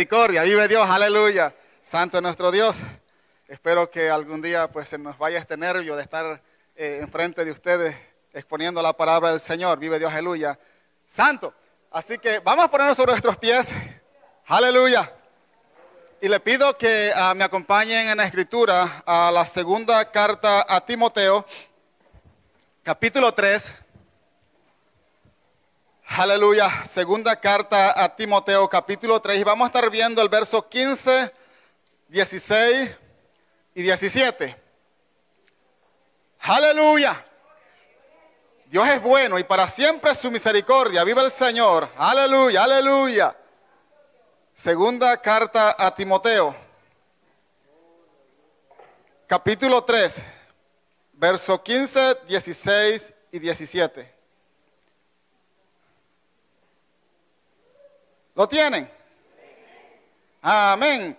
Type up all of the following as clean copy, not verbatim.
Misericordia, vive Dios, aleluya. Santo es nuestro Dios. Espero que algún día pues se nos vaya este nervio de estar enfrente de ustedes exponiendo la palabra del Señor. Vive Dios, aleluya. Santo. Así que vamos a ponernos sobre nuestros pies. Aleluya. Y le pido que me acompañen en la escritura a la segunda carta a Timoteo, capítulo 3. Aleluya, segunda carta a Timoteo, capítulo 3, y vamos a estar viendo el verso 15, 16 y 17. Aleluya. Dios es bueno y para siempre es su misericordia. Viva el Señor. Aleluya, aleluya. Segunda carta a Timoteo, capítulo 3, verso 15, 16 y 17. ¿Lo tienen? Amén.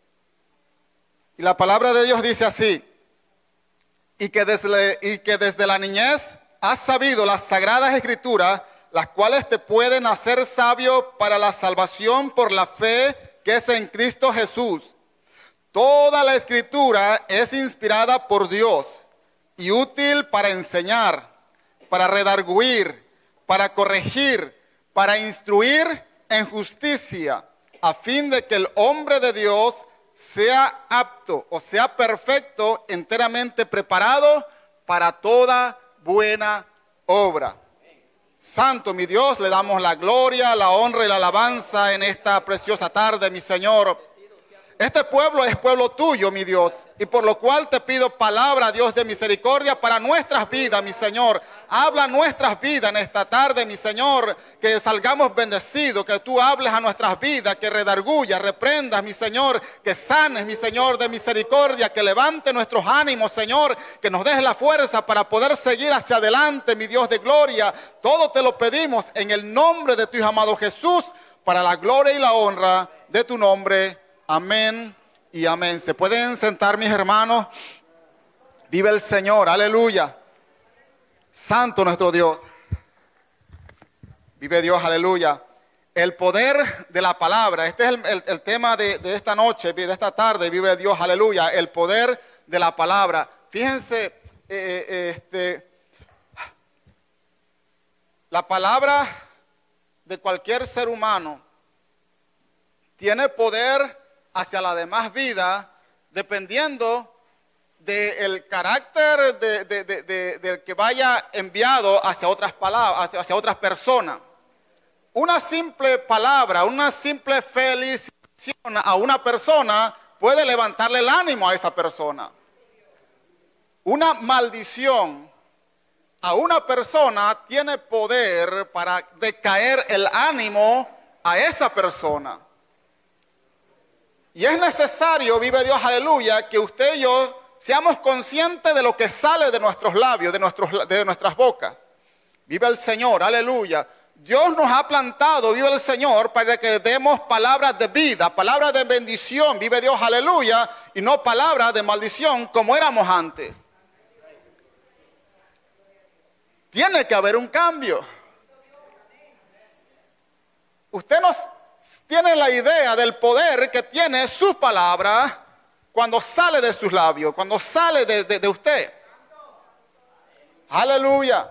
Y la palabra de Dios dice así: y que desde la niñez has sabido las sagradas escrituras, las cuales te pueden hacer sabio para la salvación por la fe que es en Cristo Jesús. Toda la escritura es inspirada por Dios y útil para enseñar, para redarguir, para corregir, para instruir en justicia, a fin de que el hombre de Dios sea apto o sea perfecto, enteramente preparado para toda buena obra. Santo, mi Dios, le damos la gloria, la honra y la alabanza en esta preciosa tarde, mi Señor. Este pueblo es pueblo tuyo, mi Dios, y por lo cual te pido palabra, Dios de misericordia, para nuestras vidas, mi Señor. Habla nuestras vidas en esta tarde, mi Señor, que salgamos bendecidos, que tú hables a nuestras vidas, que redarguyas, reprendas, mi Señor, que sanes, mi Señor, de misericordia, que levante nuestros ánimos, Señor, que nos dejes la fuerza para poder seguir hacia adelante, mi Dios de gloria. Todo te lo pedimos en el nombre de tu Hijo amado Jesús, para la gloria y la honra de tu nombre. Amén y amén. ¿Se pueden sentar, mis hermanos? Vive el Señor, aleluya. Santo nuestro Dios. Vive Dios, aleluya. El poder de la palabra. Este es el tema de esta noche, de esta tarde. Vive Dios, aleluya. El poder de la palabra. Fíjense, la palabra de cualquier ser humano tiene poder hacia la demás vida, dependiendo del carácter del que vaya enviado hacia otras palabras, hacia otras personas. Una simple palabra, una simple felicitación a una persona puede levantarle el ánimo a esa persona. Una maldición a una persona tiene poder para decaer el ánimo a esa persona. Y es necesario, vive Dios, aleluya, que usted y yo seamos conscientes de lo que sale de nuestros labios, de nuestras bocas. Vive el Señor, aleluya. Dios nos ha plantado, vive el Señor, para que demos palabras de vida, palabras de bendición, vive Dios, aleluya, y no palabras de maldición como éramos antes. Tiene que haber un cambio. Usted nos tiene la idea del poder que tiene su palabra cuando sale de sus labios, cuando sale de usted. Aleluya.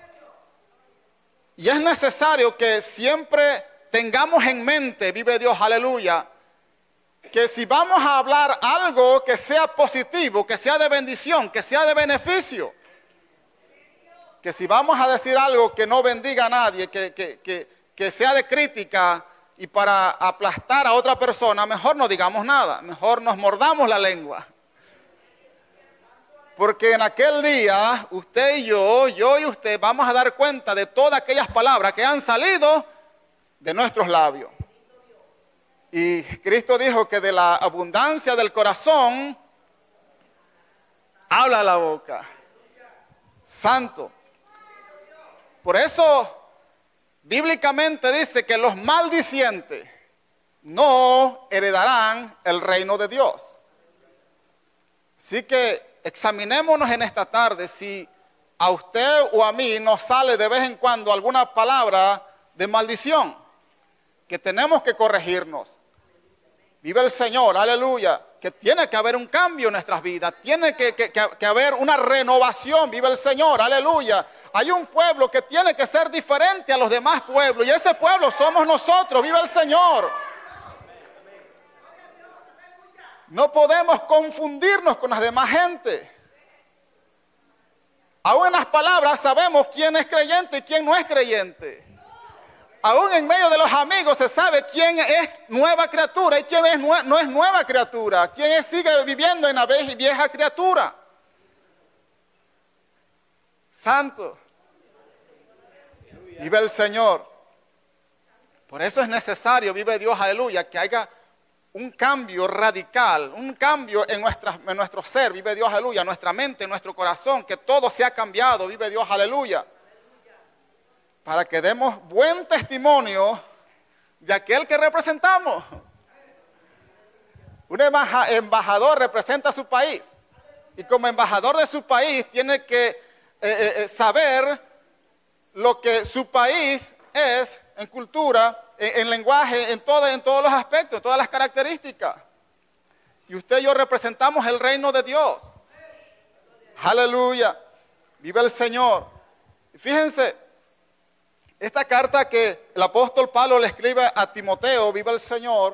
Y es necesario que siempre tengamos en mente, vive Dios, aleluya, que si vamos a hablar algo que sea positivo, que sea de bendición, que sea de beneficio, que si vamos a decir algo que no bendiga a nadie, que sea de crítica, y para aplastar a otra persona, mejor no digamos nada, mejor nos mordamos la lengua. Porque en aquel día, usted y yo y usted, vamos a dar cuenta de todas aquellas palabras que han salido de nuestros labios. Y Cristo dijo que de la abundancia del corazón, habla la boca. Santo. Por eso, bíblicamente dice que los maldicientes no heredarán el reino de Dios. Así que examinémonos en esta tarde si a usted o a mí nos sale de vez en cuando alguna palabra de maldición, que tenemos que corregirnos. Vive el Señor, aleluya. Que tiene que haber un cambio en nuestras vidas. Tiene que haber una renovación. Vive el Señor, aleluya. Hay un pueblo que tiene que ser diferente a los demás pueblos. Y ese pueblo somos nosotros. Vive el Señor. No podemos confundirnos con las demás gente. Aún en las palabras sabemos quién es creyente y quién no es creyente. Aún en medio de los amigos se sabe quién es nueva criatura y quién no es nueva criatura. Quién sigue viviendo en la vieja criatura. Santo. Vive el Señor. Por eso es necesario, vive Dios, aleluya, que haya un cambio radical, un cambio en nuestro ser, vive Dios, aleluya, nuestra mente, nuestro corazón, que todo sea cambiado, vive Dios, aleluya. Para que demos buen testimonio de aquel que representamos. Un embajador representa a su país. Y como embajador de su país tiene que saber lo que su país es en cultura, en lenguaje, en todos los aspectos, en todas las características. Y usted y yo representamos el reino de Dios. Aleluya. Vive el Señor. Y fíjense. Esta carta que el apóstol Pablo le escribe a Timoteo, vive el Señor,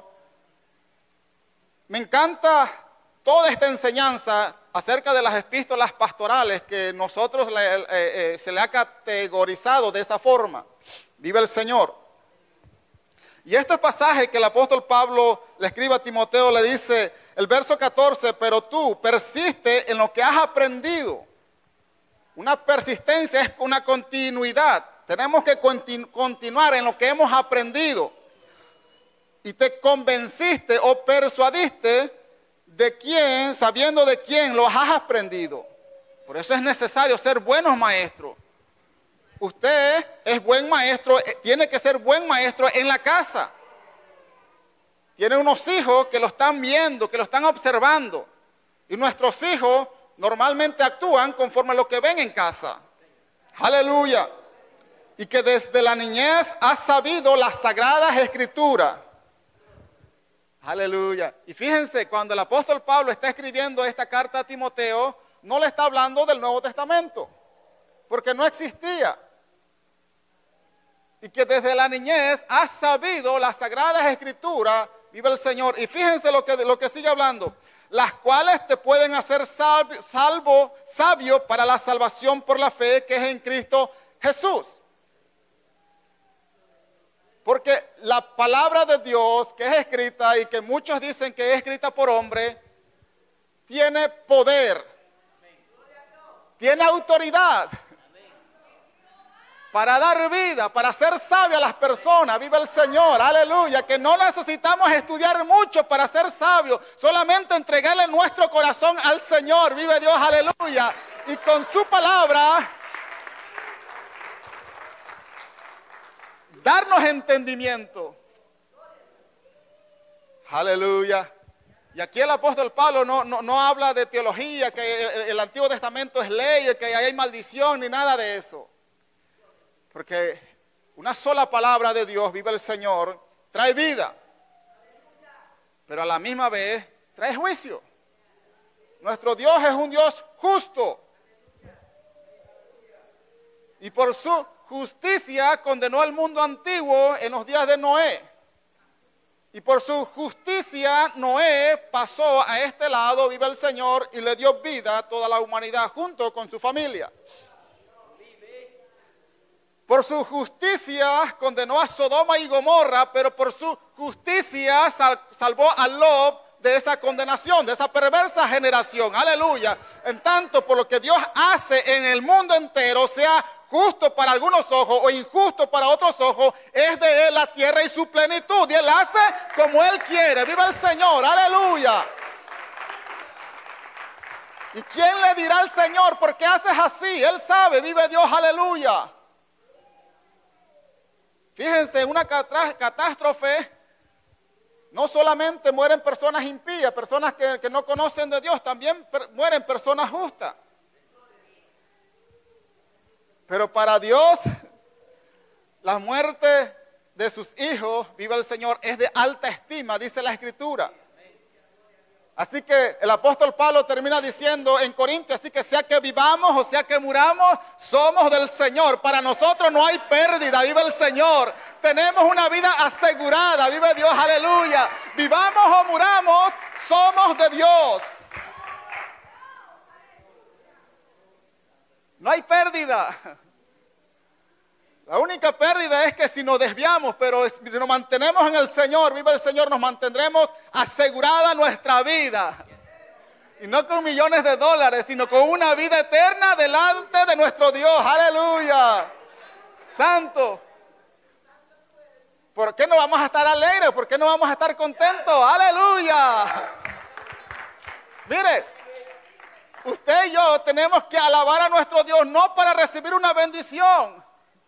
me encanta toda esta enseñanza acerca de las epístolas pastorales que nosotros se le ha categorizado de esa forma. Vive el Señor. Y este pasaje que el apóstol Pablo le escribe a Timoteo le dice, el verso 14, pero tú persiste en lo que has aprendido. Una persistencia es una continuidad. Tenemos que continuar en lo que hemos aprendido. Y te convenciste o persuadiste de quién, sabiendo de quién lo has aprendido. Por eso es necesario ser buenos maestros. Usted es buen maestro, tiene que ser buen maestro en la casa. Tiene unos hijos que lo están viendo, que lo están observando. Y nuestros hijos normalmente actúan conforme a lo que ven en casa. Aleluya. Y que desde la niñez has sabido las sagradas escrituras. Aleluya. Y fíjense, cuando el apóstol Pablo está escribiendo esta carta a Timoteo, no le está hablando del Nuevo Testamento, porque no existía. Y que desde la niñez has sabido las sagradas escrituras, vive el Señor. Y fíjense lo que sigue hablando, las cuales te pueden hacer sabio para la salvación por la fe que es en Cristo Jesús. Porque la palabra de Dios que es escrita y que muchos dicen que es escrita por hombre, tiene poder, tiene autoridad para dar vida, para hacer sabio a las personas. Vive el Señor, aleluya, que no necesitamos estudiar mucho para ser sabios, solamente entregarle nuestro corazón al Señor. Vive Dios, aleluya, y con su palabra darnos entendimiento. Aleluya. Y aquí el apóstol Pablo no habla de teología, que el Antiguo Testamento es ley, que hay maldición, ni nada de eso. Porque una sola palabra de Dios, vive el Señor, trae vida. Pero a la misma vez trae juicio. Nuestro Dios es un Dios justo. Y por su justicia condenó al mundo antiguo en los días de Noé. Y por su justicia Noé pasó a este lado, vive el Señor, y le dio vida a toda la humanidad junto con su familia. Por su justicia condenó a Sodoma y Gomorra, pero por su justicia salvó a Lot de esa condenación, de esa perversa generación. Aleluya. En tanto, por lo que Dios hace en el mundo entero, sea justo para algunos ojos o injusto para otros ojos, es de Él la tierra y su plenitud. Y Él hace como Él quiere. ¡Viva el Señor! ¡Aleluya! ¿Y quién le dirá al Señor por qué haces así? Él sabe, vive Dios, aleluya. Fíjense, en una catástrofe no solamente mueren personas impías, personas que no conocen de Dios, también mueren personas justas. Pero para Dios, la muerte de sus hijos, vive el Señor, es de alta estima, dice la Escritura. Así que el apóstol Pablo termina diciendo en Corintios, así que sea que vivamos o sea que muramos, somos del Señor. Para nosotros no hay pérdida, vive el Señor. Tenemos una vida asegurada, vive Dios, aleluya. Vivamos o muramos, somos de Dios. No hay pérdida. La única pérdida es que si nos desviamos, pero si nos mantenemos en el Señor, vive el Señor, nos mantendremos asegurada nuestra vida. Y no con millones de dólares, sino con una vida eterna delante de nuestro Dios. ¡Aleluya! Santo. ¿Por qué no vamos a estar alegres? ¿Por qué no vamos a estar contentos? ¡Aleluya! Mire, usted y yo tenemos que alabar a nuestro Dios no para recibir una bendición,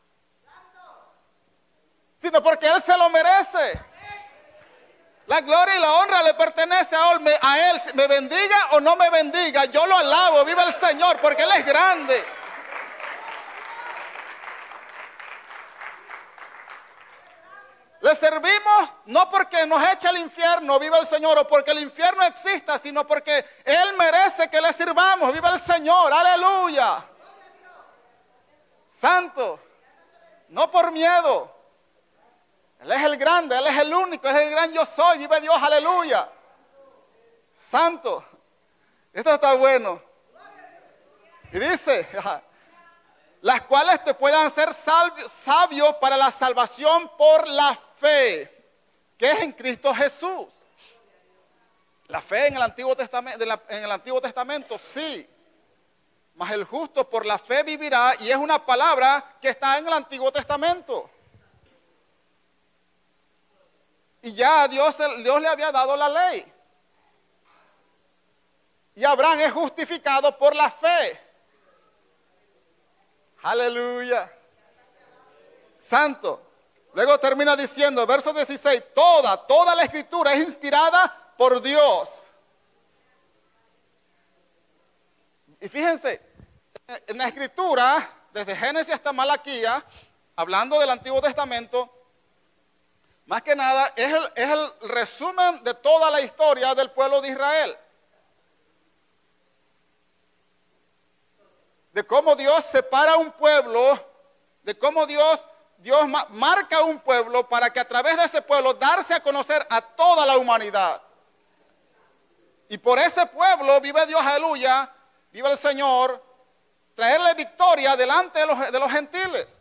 sino porque Él se lo merece. La gloria y la honra le pertenece a Él. Me bendiga o no me bendiga, yo lo alabo, viva el Señor, porque Él es grande. Le servimos no porque nos echa al infierno, viva el Señor, o porque el infierno exista, sino porque Él merece que le sirvamos, viva el Señor, aleluya. Santo, no por miedo. Él es el grande, Él es el único, Él es el gran yo soy, vive Dios, aleluya. Santo, esto está bueno. Y dice, las cuales te puedan ser sabios para la salvación por la fe, que es en Cristo Jesús. La fe en el Antiguo Testamento, sí. Mas el justo por la fe vivirá, y es una palabra que está en el Antiguo Testamento. Y ya Dios le había dado la ley. Y Abraham es justificado por la fe. Aleluya. Santo. Luego termina diciendo, verso 16, toda la escritura es inspirada por Dios. Y fíjense, en la escritura, desde Génesis hasta Malaquías, hablando del Antiguo Testamento, más que nada es el resumen de toda la historia del pueblo de Israel. De cómo Dios separa un pueblo, de cómo Dios marca un pueblo para que a través de ese pueblo darse a conocer a toda la humanidad. Y por ese pueblo vive Dios, aleluya, vive el Señor, traerle victoria delante de los gentiles.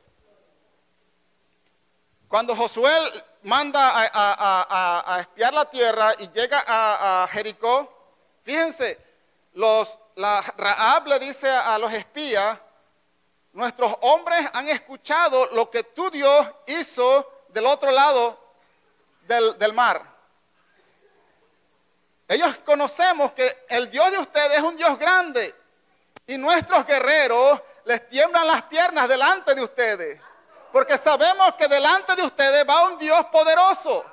Cuando Josué manda a espiar la tierra y llega a Jericó, fíjense, Rahab le dice a los espías, nuestros hombres han escuchado lo que tu Dios hizo del otro lado del mar. Ellos conocemos que el Dios de ustedes es un Dios grande y nuestros guerreros les tiemblan las piernas delante de ustedes. Porque sabemos que delante de ustedes va un Dios poderoso.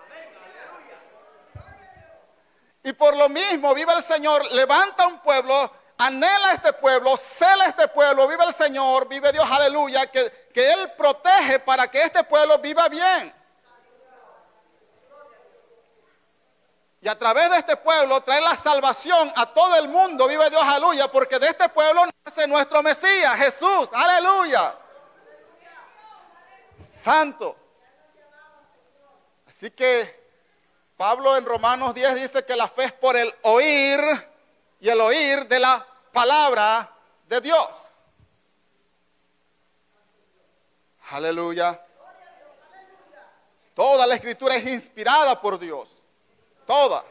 Y por lo mismo, viva el Señor, levanta un pueblo, anhela este pueblo, cela este pueblo, viva el Señor, vive Dios, aleluya, que Él protege para que este pueblo viva bien. Y a través de este pueblo trae la salvación a todo el mundo, vive Dios, aleluya, porque de este pueblo nace nuestro Mesías, Jesús, aleluya. Santo. Así que Pablo en Romanos 10 dice que la fe es por el oír y el oír de la palabra de Dios. Aleluya. Toda la escritura es inspirada por Dios. Toda.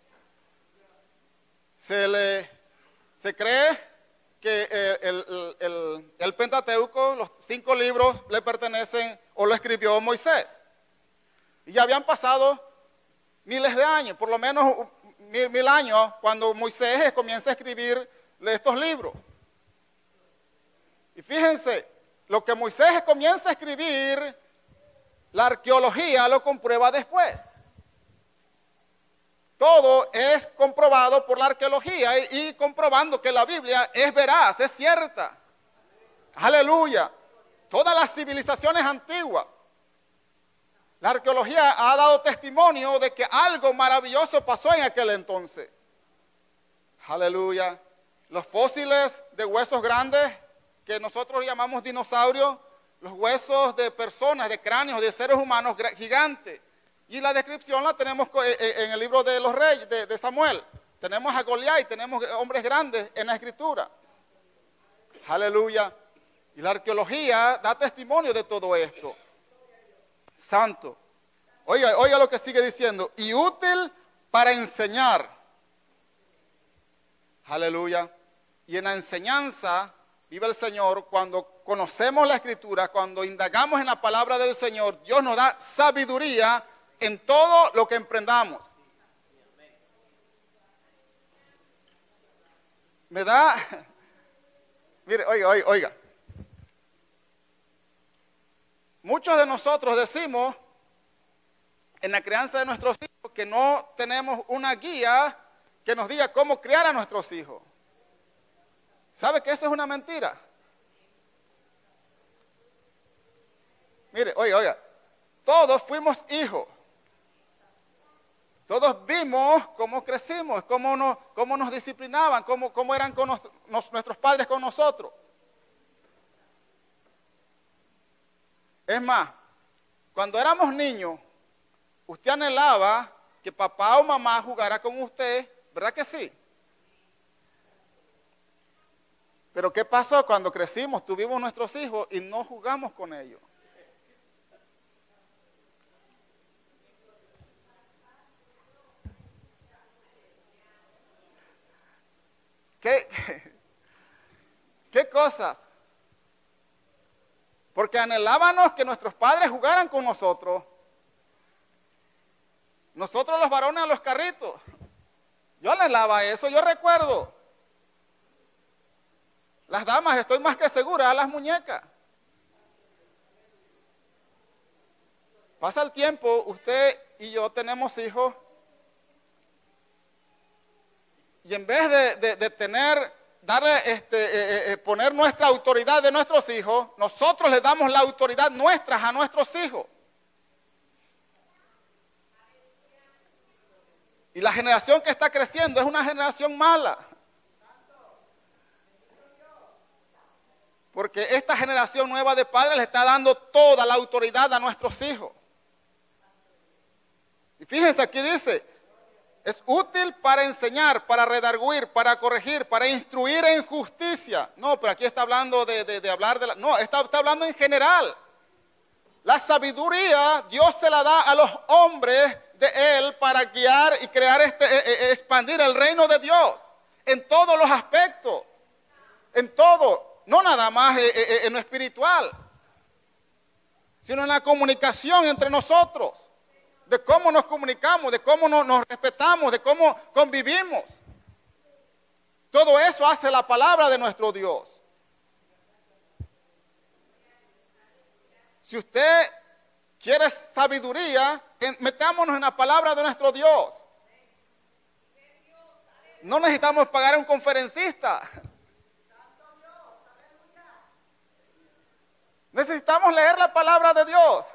Se cree que el Pentateuco, los 5 libros, le pertenecen o lo escribió Moisés. Y ya habían pasado miles de años, por lo menos 1000 años, cuando Moisés comienza a escribir estos libros. Y fíjense, lo que Moisés comienza a escribir, la arqueología lo comprueba después. Todo es comprobado por la arqueología y comprobando que la Biblia es veraz, es cierta. Aleluya. Todas las civilizaciones antiguas, La arqueología ha dado testimonio de que algo maravilloso pasó en aquel entonces. Aleluya. Los fósiles de huesos grandes, que nosotros llamamos dinosaurios, los huesos de personas, de cráneos, de seres humanos gigantes. Y la descripción la tenemos en el libro de los reyes, de Samuel. Tenemos a Goliat y tenemos hombres grandes en la escritura. Aleluya. Y la arqueología da testimonio de todo esto. Santo. Oiga lo que sigue diciendo. Y útil para enseñar. Aleluya. Y en la enseñanza, vive el Señor, cuando conocemos la escritura, cuando indagamos en la palabra del Señor, Dios nos da sabiduría en todo lo que emprendamos. Me da, mire, oiga. Muchos de nosotros decimos en la crianza de nuestros hijos que no tenemos una guía que nos diga cómo criar a nuestros hijos. ¿Sabe que eso es una mentira? Mire, oiga, todos fuimos hijos. Todos vimos cómo crecimos, cómo nos disciplinaban, cómo eran con nuestros padres con nosotros. Es más, cuando éramos niños, usted anhelaba que papá o mamá jugara con usted, ¿verdad que sí? Pero ¿qué pasó cuando crecimos, tuvimos nuestros hijos y no jugamos con ellos? ¿Qué cosas? Porque anhelábamos que nuestros padres jugaran con nosotros. Nosotros los varones a los carritos. Yo anhelaba eso, yo recuerdo. Las damas, estoy más que segura, a las muñecas. Pasa el tiempo, usted y yo tenemos hijos. Y en vez de poner nuestra autoridad de nuestros hijos, nosotros le damos la autoridad nuestra a nuestros hijos. Y la generación que está creciendo es una generación mala. Porque esta generación nueva de padres le está dando toda la autoridad a nuestros hijos. Y fíjense, aquí dice, es útil para enseñar, para redarguir, para corregir, para instruir en justicia. No, pero aquí está hablando de hablar de la... No, está hablando en general. La sabiduría Dios se la da a los hombres de Él para guiar y crear, expandir el reino de Dios. En todos los aspectos. En todo. No nada más en lo espiritual. Sino en la comunicación entre nosotros. De cómo nos comunicamos, de cómo nos respetamos, de cómo convivimos. Todo eso hace la palabra de nuestro Dios. Si usted quiere sabiduría, metámonos en la palabra de nuestro Dios. No necesitamos pagar a un conferencista. Necesitamos leer la palabra de Dios.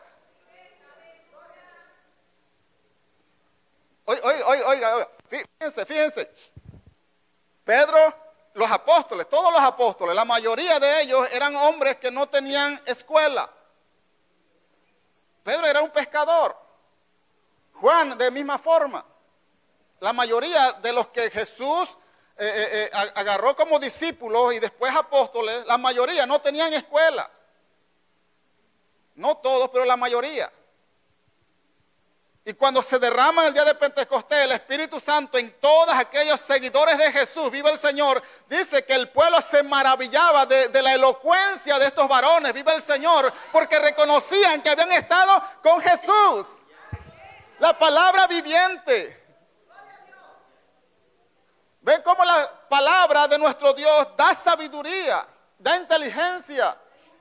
Oiga, fíjense. Pedro, los apóstoles, todos los apóstoles, la mayoría de ellos eran hombres que no tenían escuela. Pedro era un pescador. Juan, de misma forma. La mayoría de los que Jesús agarró como discípulos y después apóstoles, la mayoría no tenían escuelas. No todos, pero la mayoría. Y cuando se derrama el día de Pentecostés el Espíritu Santo en todos aquellos seguidores de Jesús, vive el Señor, dice que el pueblo se maravillaba de la elocuencia de estos varones, vive el Señor, porque reconocían que habían estado con Jesús. La palabra viviente. ¿Ven cómo la palabra de nuestro Dios da sabiduría, da inteligencia?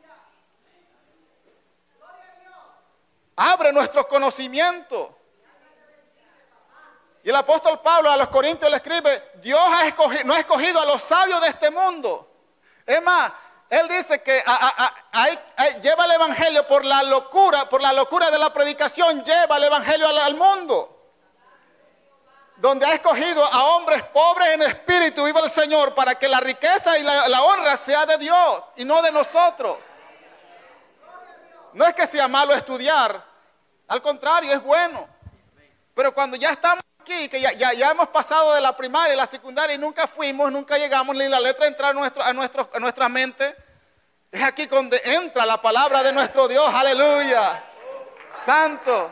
Abre nuestro conocimiento. Y el apóstol Pablo a los Corintios le escribe, Dios no ha escogido a los sabios de este mundo. Es más, Él dice que lleva el evangelio por la locura de la predicación, lleva el evangelio al mundo. Donde ha escogido a hombres pobres en espíritu, viva el Señor, para que la riqueza y la honra sea de Dios y no de nosotros. No es que sea malo estudiar, al contrario, es bueno. Pero cuando ya estamos aquí, que ya hemos pasado de la primaria y la secundaria y nunca llegamos, ni la letra entra a nuestra mente, es aquí donde entra la palabra de nuestro Dios, aleluya, santo.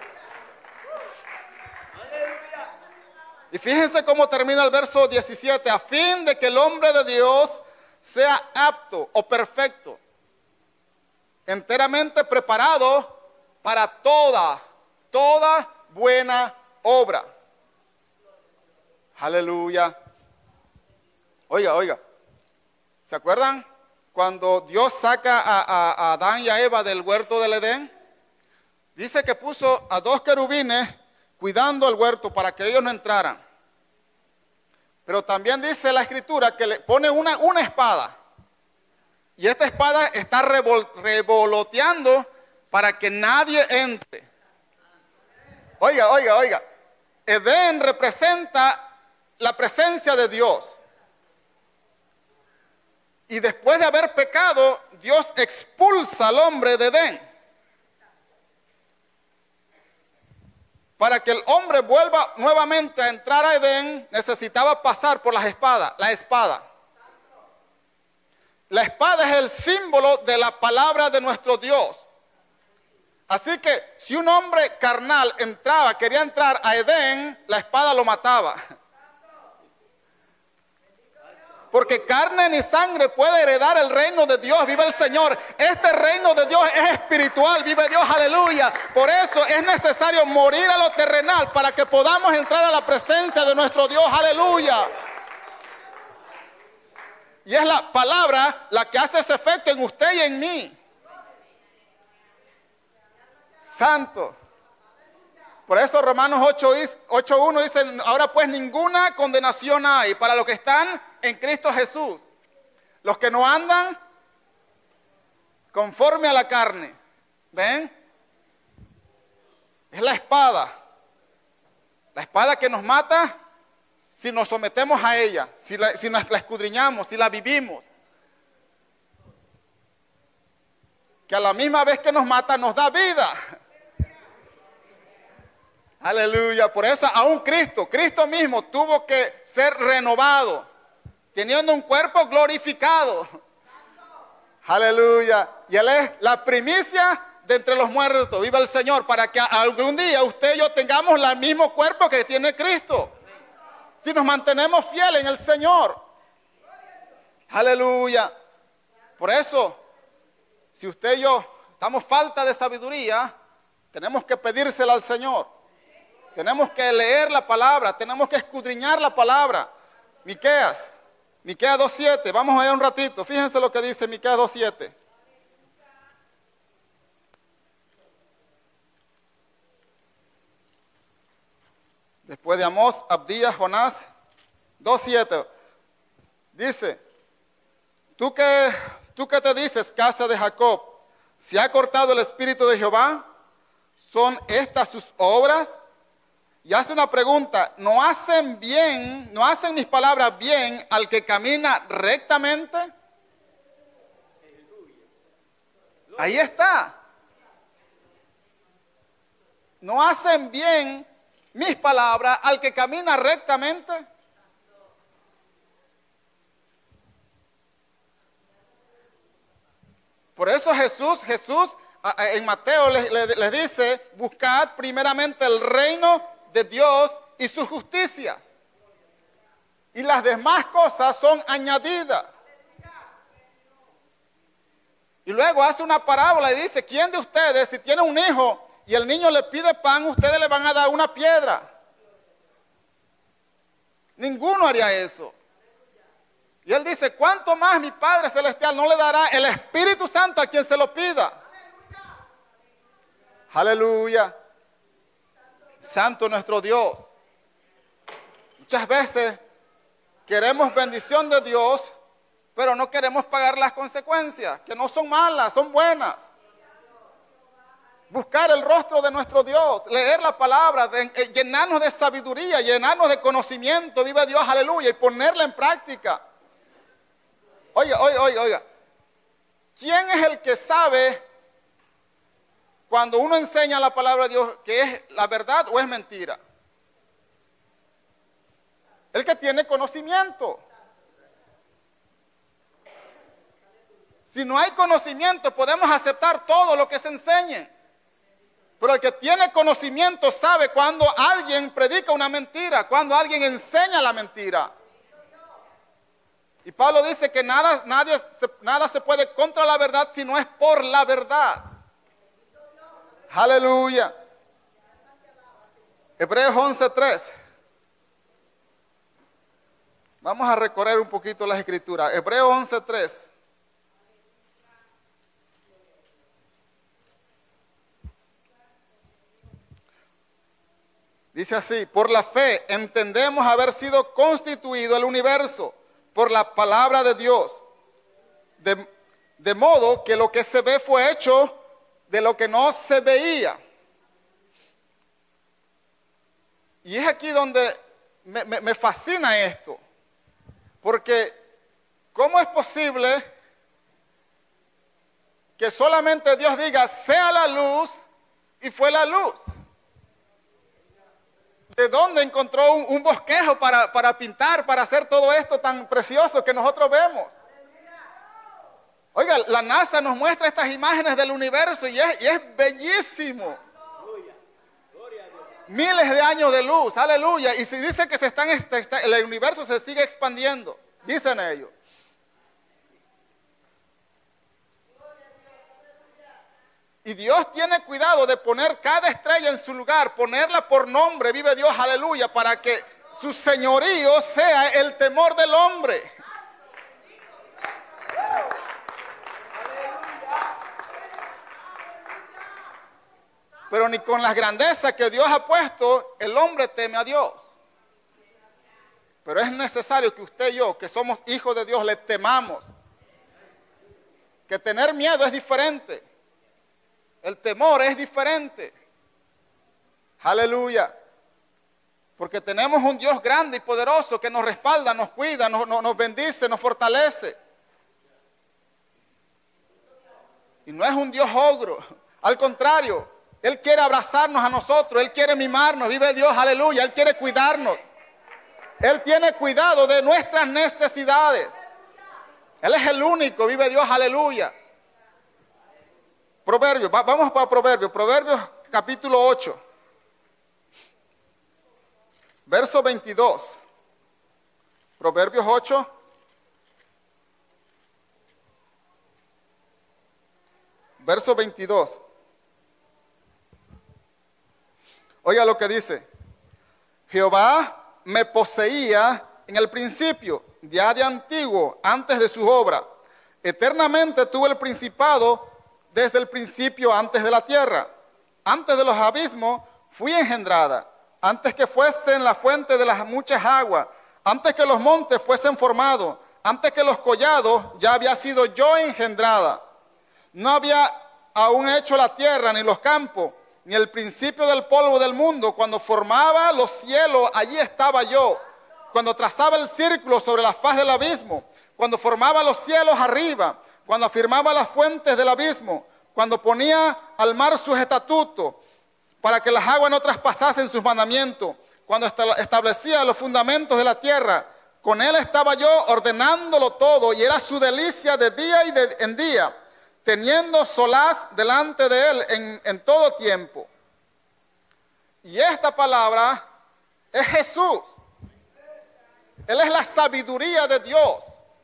Y fíjense cómo termina el verso 17, a fin de que el hombre de Dios sea apto o perfecto, enteramente preparado para toda buena obra. Aleluya. Oiga, ¿se acuerdan cuando Dios saca a Adán y a Eva del huerto del Edén? Dice que puso a 2 querubines cuidando el huerto para que ellos no entraran. Pero también dice la escritura que le pone una espada. Y esta espada está revoloteando para que nadie entre. Oiga. Edén representa la presencia de Dios. Y después de haber pecado, Dios expulsa al hombre de Edén. Para que el hombre vuelva nuevamente a entrar a Edén, necesitaba pasar por la espada. La espada es el símbolo de la palabra de nuestro Dios. Así que si un hombre carnal quería entrar a Edén, la espada lo mataba. Porque carne ni sangre puede heredar el reino de Dios, vive el Señor. Este reino de Dios es espiritual, vive Dios, aleluya. Por eso es necesario morir a lo terrenal para que podamos entrar a la presencia de nuestro Dios, aleluya. Y es la palabra la que hace ese efecto en usted y en mí. Santo. Por eso Romanos 8:1 dice, ahora pues ninguna condenación hay para los que están en Cristo Jesús. Los que no andan conforme a la carne. ¿Ven? Es la espada. La espada que nos mata si nos sometemos a ella, si la escudriñamos, si la vivimos. Que a la misma vez que nos mata, nos da vida. Aleluya. Por eso aún Cristo mismo tuvo que ser renovado, teniendo un cuerpo glorificado. Aleluya. Y Él es la primicia de entre los muertos. Viva el Señor, para que algún día usted y yo tengamos el mismo cuerpo que tiene Cristo. Si nos mantenemos fieles en el Señor. Aleluya. Por eso, si usted y yo estamos falta de sabiduría, tenemos que pedírsela al Señor. Tenemos que leer la palabra, tenemos que escudriñar la palabra. Miqueas 2:7, vamos a ver un ratito, fíjense lo que dice Miqueas 2:7. Después de Amós, Abdías, Jonás, 2:7. Dice, ¿tú qué te dices, casa de Jacob? ¿Se ha cortado el espíritu de Jehová? ¿Son estas sus obras? Y hace una pregunta, ¿no hacen mis palabras bien al que camina rectamente? Ahí está. ¿No hacen bien mis palabras al que camina rectamente? Por eso Jesús en Mateo les dice, buscad primeramente el reino de Dios y sus justicias. Y las demás cosas son añadidas. Y luego hace una parábola y dice, ¿quién de ustedes, si tiene un hijo y el niño le pide pan, ustedes le van a dar una piedra? Ninguno haría eso. Y él dice, ¿cuánto más mi Padre Celestial no le dará el Espíritu Santo a quien se lo pida? Aleluya. Santo nuestro Dios. Muchas veces queremos bendición de Dios, pero no queremos pagar las consecuencias, que no son malas, son buenas. Buscar el rostro de nuestro Dios, leer la palabra, llenarnos de sabiduría, llenarnos de conocimiento, vive Dios, aleluya, y ponerla en práctica. Oiga. ¿Quién es el que sabe cuando uno enseña la palabra de Dios que es la verdad o es mentira? El que tiene conocimiento. Si no hay conocimiento, podemos aceptar todo lo que se enseñe. Pero el que tiene conocimiento sabe cuando alguien predica una mentira, cuando alguien enseña la mentira. Y Pablo dice que nada se puede contra la verdad si no es por la verdad. Aleluya. Hebreos 11:3. Vamos a recorrer un poquito las escrituras. Hebreos 11:3. Dice así: por la fe entendemos haber sido constituido el universo por la palabra de Dios, de modo que lo que se ve fue hecho de lo que no se veía. Y es aquí donde me fascina esto, porque ¿cómo es posible que solamente Dios diga sea la luz y fue la luz? ¿De dónde encontró un bosquejo para pintar, para hacer todo esto tan precioso que nosotros vemos? Oiga, la NASA nos muestra estas imágenes del universo y es bellísimo. Miles de años de luz, aleluya. Y si dice que el universo se sigue expandiendo, dicen ellos. Y Dios tiene cuidado de poner cada estrella en su lugar, ponerla por nombre, vive Dios, aleluya, para que su señorío sea el temor del hombre. Pero ni con las grandezas que Dios ha puesto, el hombre teme a Dios. Pero es necesario que usted y yo, que somos hijos de Dios, le temamos. Que tener miedo es diferente. El temor es diferente. Aleluya. Porque tenemos un Dios grande y poderoso que nos respalda, nos cuida, nos bendice, nos fortalece. Y no es un Dios ogro. Al contrario, Él quiere abrazarnos a nosotros, Él quiere mimarnos, vive Dios, aleluya. Él quiere cuidarnos. Él tiene cuidado de nuestras necesidades. Él es el único, vive Dios, aleluya. Proverbios, vamos para Proverbios capítulo 8, verso 22. Proverbios 8, verso 22. Oiga lo que dice: Jehová me poseía en el principio, ya de antiguo, antes de su obra. Eternamente tuve el principado desde el principio, antes de la tierra. Antes de los abismos fui engendrada, antes que fuesen la fuente de las muchas aguas, antes que los montes fuesen formados, antes que los collados, ya había sido yo engendrada. No había aún hecho la tierra, ni los campos, ni el principio del polvo del mundo. Cuando formaba los cielos, allí estaba yo. Cuando trazaba el círculo sobre la faz del abismo, cuando formaba los cielos arriba, cuando afirmaba las fuentes del abismo, cuando ponía al mar sus estatutos, para que las aguas no traspasasen sus mandamientos, cuando establecía los fundamentos de la tierra, con Él estaba yo ordenándolo todo, y era su delicia de día y en día, teniendo solaz delante de Él en todo tiempo. Y esta palabra es Jesús. Él es la sabiduría de Dios.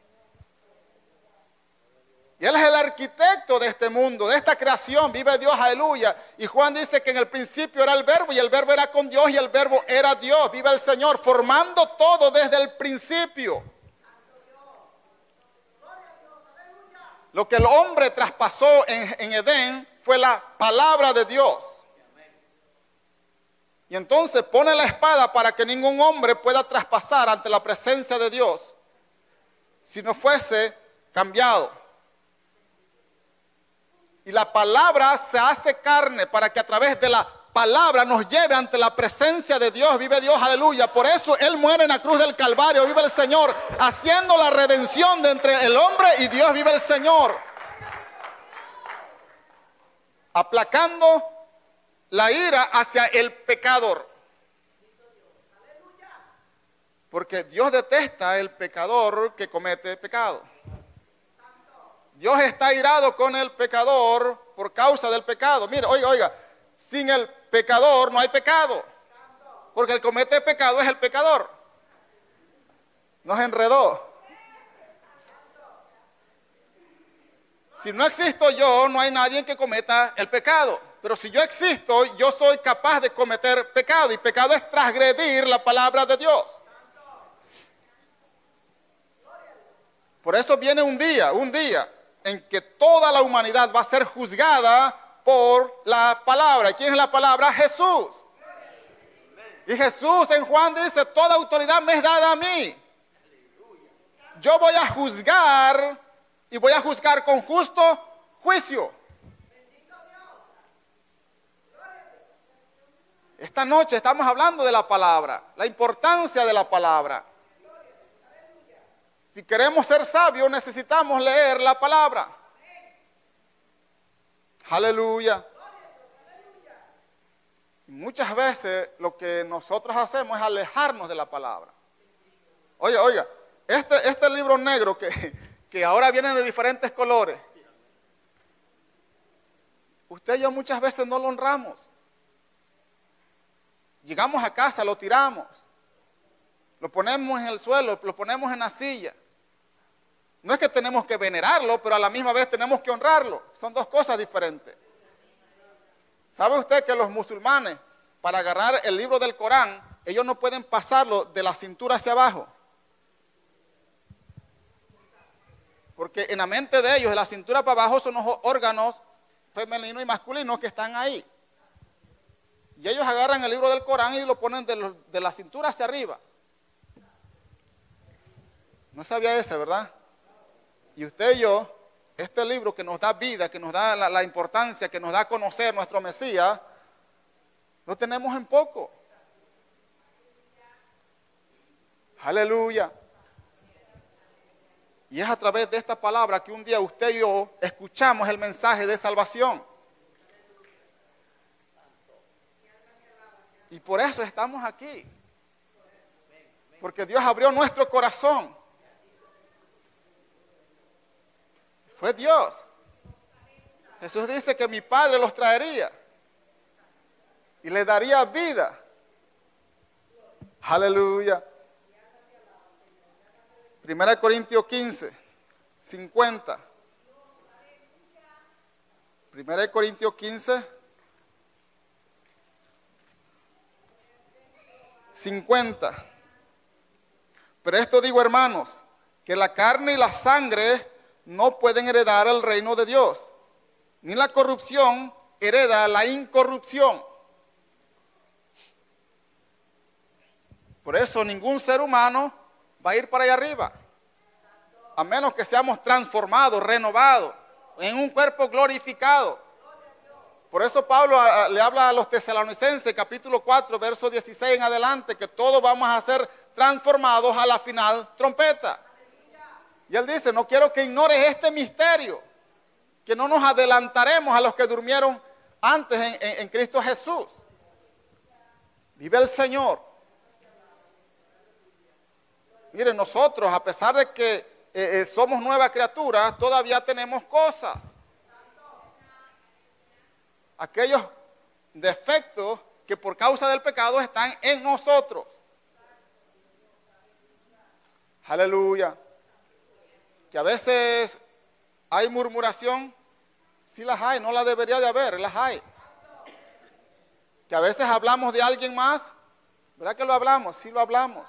Y Él es el arquitecto de este mundo, de esta creación. Vive Dios, aleluya. Y Juan dice que en el principio era el verbo, y el verbo era con Dios, y el verbo era Dios. Vive el Señor, formando todo desde el principio. Lo que el hombre traspasó en Edén fue la palabra de Dios. Y entonces pone la espada para que ningún hombre pueda traspasar ante la presencia de Dios. si no fuese cambiado. Y la palabra se hace carne para que a través de la palabra nos lleve ante la presencia de Dios. Vive Dios, aleluya. Por eso Él muere en la cruz del Calvario. Vive el Señor, haciendo la redención de entre el hombre y Dios. Vive el Señor, aplacando la ira hacia el pecador. Porque Dios detesta el pecador que comete pecado. Dios está irado con el pecador por causa del pecado. Mire, oiga, sin el pecador no hay pecado. Porque el que comete pecado es el pecador. Nos enredó. Si no existo yo, no hay nadie que cometa el pecado. Pero si yo existo, yo soy capaz de cometer pecado. Y pecado es transgredir la palabra de Dios. Por eso viene un día en que toda la humanidad va a ser juzgada por la palabra. ¿Y quién es la palabra? Jesús. Y Jesús en Juan dice, toda autoridad me es dada a mí. Yo voy a juzgar y voy a juzgar con justo juicio. Esta noche estamos hablando de la palabra, la importancia de la palabra. Si queremos ser sabios, necesitamos leer la palabra. Aleluya. Muchas veces lo que nosotros hacemos es alejarnos de la palabra. Oiga, este libro negro que ahora viene de diferentes colores, usted y yo muchas veces no lo honramos. Llegamos a casa, lo tiramos, lo ponemos en el suelo, lo ponemos en la silla. No es que tenemos que venerarlo, pero a la misma vez tenemos que honrarlo. Son dos cosas diferentes. ¿Sabe usted que los musulmanes, para agarrar el libro del Corán, ellos no pueden pasarlo de la cintura hacia abajo? Porque en la mente de ellos, de la cintura para abajo, son los órganos femeninos y masculinos que están ahí. Y ellos agarran el libro del Corán y lo ponen de la cintura hacia arriba. No sabía ese, ¿verdad? Y usted y yo, este libro que nos da vida, que nos da la importancia, que nos da a conocer nuestro Mesías, lo tenemos en poco. Aleluya. Y es a través de esta palabra que un día usted y yo escuchamos el mensaje de salvación. Y por eso estamos aquí. Porque Dios abrió nuestro corazón. Fue Dios. Jesús dice que mi Padre los traería y les daría vida. Aleluya. 1 Corintios 15, 50. 1 Corintios 15, 50. Pero esto digo, hermanos, que la carne y la sangre no pueden heredar el reino de Dios, ni la corrupción hereda la incorrupción. Por eso ningún ser humano va a ir para allá arriba, a menos que seamos transformados, renovados, en un cuerpo glorificado. Por eso Pablo le habla a los tesalonicenses, capítulo 4, verso 16 en adelante, que todos vamos a ser transformados a la final trompeta. Y él dice, no quiero que ignores este misterio, que no nos adelantaremos a los que durmieron antes en Cristo Jesús. Vive el Señor. Miren, nosotros, a pesar de que somos nueva criatura, todavía tenemos cosas. Aquellos defectos que por causa del pecado están en nosotros. Aleluya. Que a veces hay murmuración, sí las hay, no las debería de haber, las hay. Que a veces hablamos de alguien más, ¿verdad que lo hablamos? Sí lo hablamos.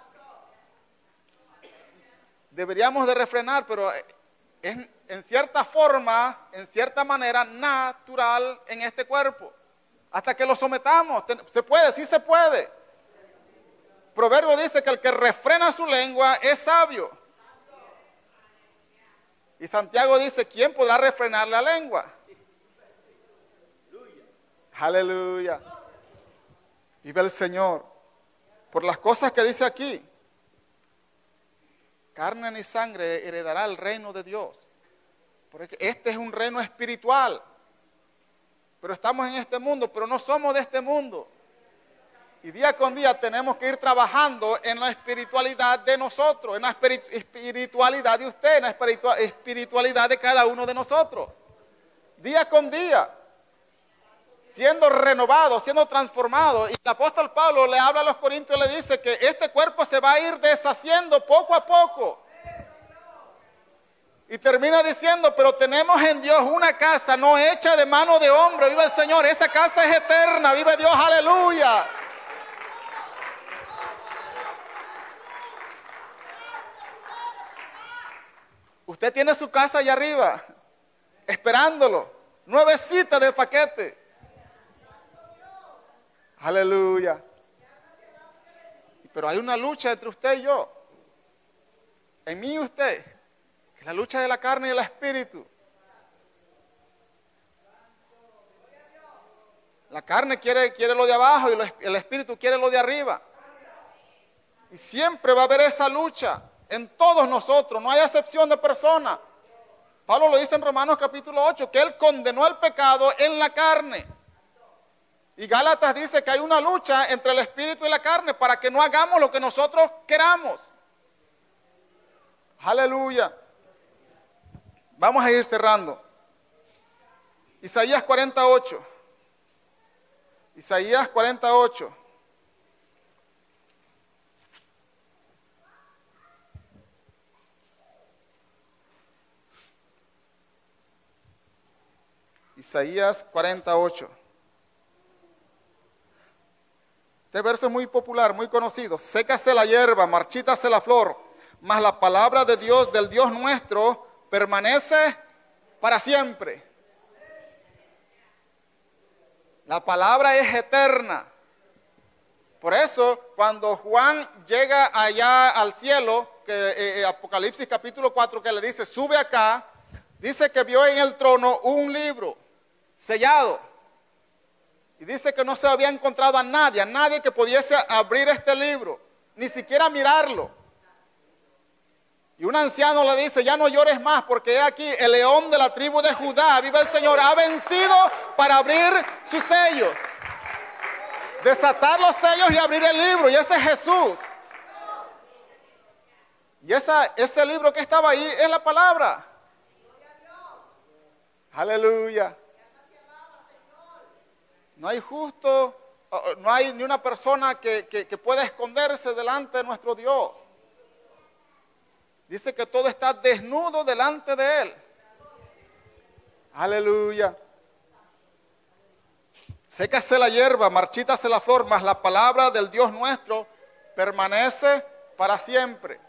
Deberíamos de refrenar, pero es en cierta forma, en cierta manera natural en este cuerpo. Hasta que lo sometamos, se puede, sí se puede. Proverbio dice que el que refrena su lengua es sabio. Y Santiago dice, ¿quién podrá refrenar la lengua? Aleluya. Vive el Señor. Por las cosas que dice aquí, carne ni sangre heredará el reino de Dios. Porque este es un reino espiritual. Pero estamos en este mundo, pero no somos de este mundo. Y día con día tenemos que ir trabajando en la espiritualidad de nosotros, en la espiritualidad de usted, en la espiritualidad de cada uno de nosotros. Día con día, siendo renovado, siendo transformado. Y el apóstol Pablo le habla a los corintios y le dice que este cuerpo se va a ir deshaciendo poco a poco. Y termina diciendo, pero tenemos en Dios una casa no hecha de mano de hombre. Vive el Señor, esa casa es eterna, vive Dios, aleluya. Usted tiene su casa allá arriba, esperándolo, nuevecita de paquete. Aleluya. Pero hay una lucha entre usted y yo, en mí y usted, que es la lucha de la carne y el espíritu. La carne quiere lo de abajo y el espíritu quiere lo de arriba. Y siempre va a haber esa lucha en todos nosotros, no hay excepción de persona. Pablo lo dice en Romanos capítulo 8, que él condenó el pecado en la carne. Y Gálatas dice que hay una lucha entre el espíritu y la carne para que no hagamos lo que nosotros queramos. Aleluya. Vamos a ir cerrando. Isaías 48. Isaías 48. Isaías 48. Este verso es muy popular, muy conocido. Sécase la hierba, marchítase la flor, mas la palabra de Dios, del Dios nuestro, permanece para siempre. La palabra es eterna. Por eso, cuando Juan llega allá al cielo, que Apocalipsis capítulo 4, que le dice, sube acá, dice que vio en el trono un libro sellado. Y dice que no se había encontrado a nadie que pudiese abrir este libro, ni siquiera mirarlo. Y un anciano le dice, ya no llores más, porque he aquí el león de la tribu de Judá, vive el Señor, ha vencido para abrir sus sellos. Desatar los sellos y abrir el libro, y ese es Jesús. Y ese libro que estaba ahí es la palabra. Aleluya. No hay justo, no hay ni una persona que pueda esconderse delante de nuestro Dios. Dice que todo está desnudo delante de Él. Aleluya. Sécase la hierba, marchítase la flor, mas la palabra del Dios nuestro permanece para siempre.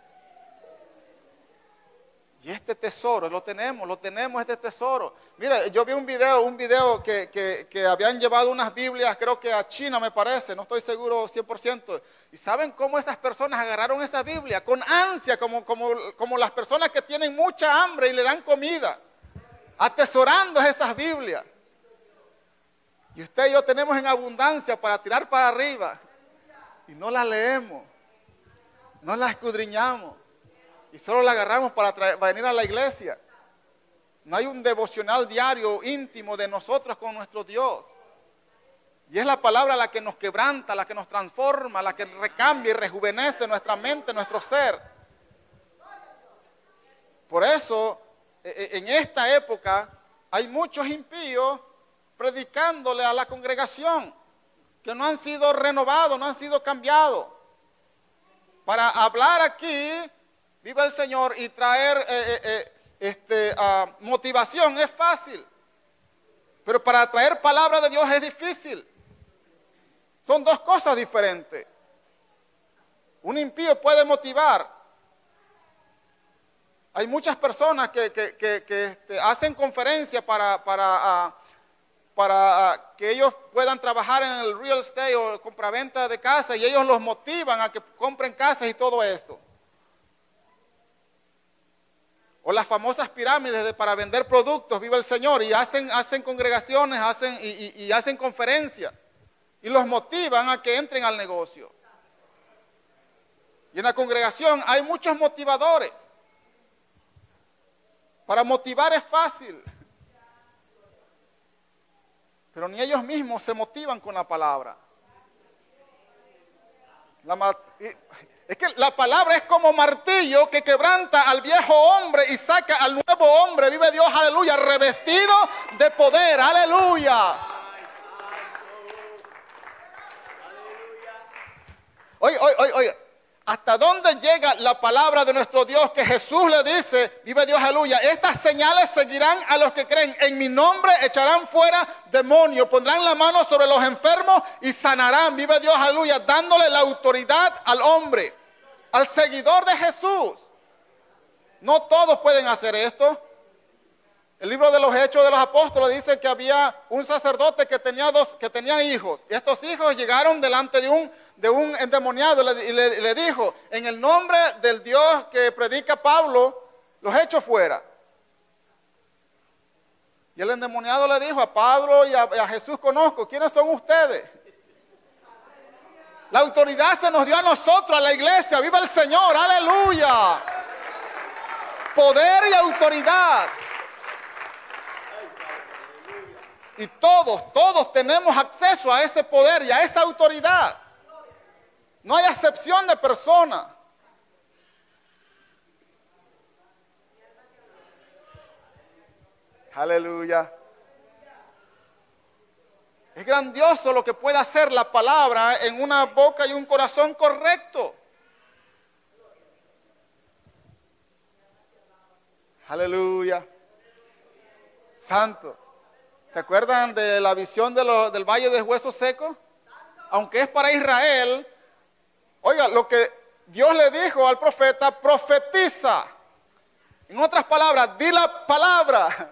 Y este tesoro, lo tenemos este tesoro. Mira, yo vi un video que habían llevado unas Biblias, creo que a China me parece, no estoy seguro 100%. ¿Y saben cómo esas personas agarraron esa Biblia? Con ansia, como las personas que tienen mucha hambre y le dan comida. Atesorando esas Biblias. Y usted y yo tenemos en abundancia para tirar para arriba. Y no las leemos. No las escudriñamos. Y solo la agarramos para venir a la iglesia. No hay un devocional diario íntimo de nosotros con nuestro Dios. Y es la palabra la que nos quebranta, la que nos transforma, la que recambia y rejuvenece nuestra mente, nuestro ser. Por eso, en esta época, hay muchos impíos predicándole a la congregación que no han sido renovados, no han sido cambiados. Para hablar aquí, viva el Señor, y traer motivación es fácil. Pero para traer palabra de Dios es difícil. Son dos cosas diferentes. Un impío puede motivar. Hay muchas personas que hacen conferencias para que ellos puedan trabajar en el real estate o compraventa de casas, y ellos los motivan a que compren casas y todo esto. O las famosas pirámides para vender productos, viva el Señor, y hacen congregaciones, y hacen conferencias, y los motivan a que entren al negocio. Y en la congregación hay muchos motivadores. Para motivar es fácil, pero ni ellos mismos se motivan con la palabra. Es que la palabra es como martillo que quebranta al viejo hombre y saca al nuevo hombre, vive Dios, aleluya, revestido de poder, aleluya. Oye, ¿hasta dónde llega la palabra de nuestro Dios que Jesús le dice, vive Dios, aleluya? Estas señales seguirán a los que creen. En mi nombre echarán fuera demonios, pondrán la mano sobre los enfermos y sanarán, vive Dios, aleluya, dándole la autoridad al hombre, al seguidor de Jesús. No todos pueden hacer esto. El libro de los Hechos de los Apóstoles dice que había un sacerdote que tenía hijos. Y estos hijos llegaron delante de un endemoniado y le dijo, en el nombre del Dios que predica Pablo, los echo fuera. Y el endemoniado le dijo, a Pablo y a Jesús conozco, ¿quiénes son ustedes? La autoridad se nos dio a nosotros, a la iglesia, viva el Señor, aleluya. Poder y autoridad. Y todos tenemos acceso a ese poder y a esa autoridad. No hay acepción de persona. Aleluya. Es grandioso lo que puede hacer la palabra en una boca y un corazón correcto. Aleluya. Santo. ¿Se acuerdan de la visión del valle de huesos secos? Aunque es para Israel, oiga, lo que Dios le dijo al profeta, profetiza. En otras palabras, di la palabra.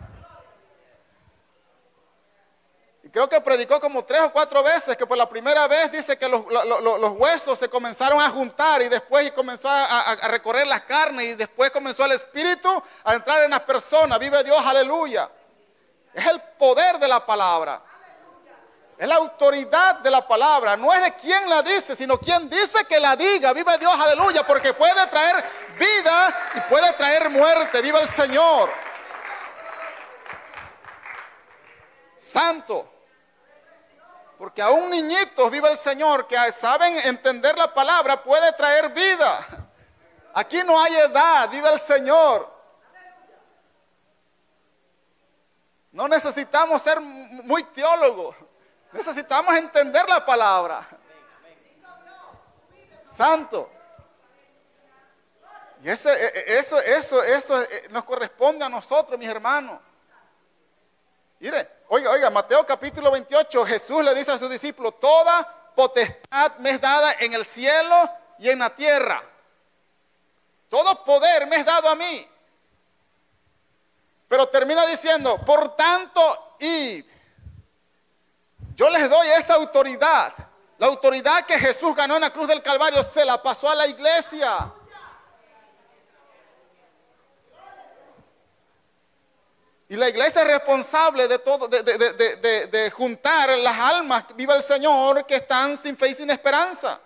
Y creo que predicó como 3 o 4 veces, que por la primera vez dice que los huesos se comenzaron a juntar y después comenzó a recorrer las carnes y después comenzó el espíritu a entrar en las personas. Vive Dios, aleluya. Es el poder de la palabra. Es la autoridad de la palabra. No es de quien la dice, sino quien dice que la diga. Vive Dios, aleluya, porque puede traer vida y puede traer muerte. Viva el Señor. Santo. Porque aún niñitos, vive el Señor, que saben entender la palabra, puede traer vida. Aquí no hay edad, vive el Señor. No necesitamos ser muy teólogos. Necesitamos entender la palabra. Santo. Y eso nos corresponde a nosotros, mis hermanos. Mire, oiga, Mateo capítulo 28, Jesús le dice a sus discípulos, toda potestad me es dada en el cielo y en la tierra. Todo poder me es dado a mí. Pero termina diciendo, por tanto, id. Yo les doy esa autoridad. La autoridad que Jesús ganó en la cruz del Calvario se la pasó a la iglesia. Y la iglesia es responsable de todo, de juntar las almas, viva el Señor, que están sin fe y sin esperanza.